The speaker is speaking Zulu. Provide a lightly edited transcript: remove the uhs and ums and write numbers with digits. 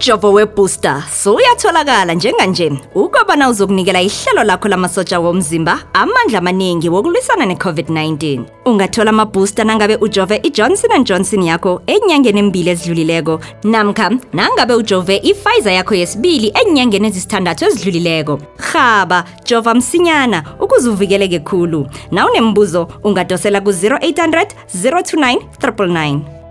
Umjovo webooster uyatholakala njenganje ukubana uzokunikela ihlelo lakho lamasotsha womzimba amandla amaningi wokulwisana ne-COVID-19. Ungathola amabooster nangabe ujove iJohnson & Johnson yakho enyangeni embili ezidlulileko namkha nangabe ujove iPfizer yakho yesibili enyangeni ezisithandathu ezidlulileko. Khaba, jova msinyana ukuze uvikeleke khulu. Nawunembuzo ungadosela ku 0800 029 999.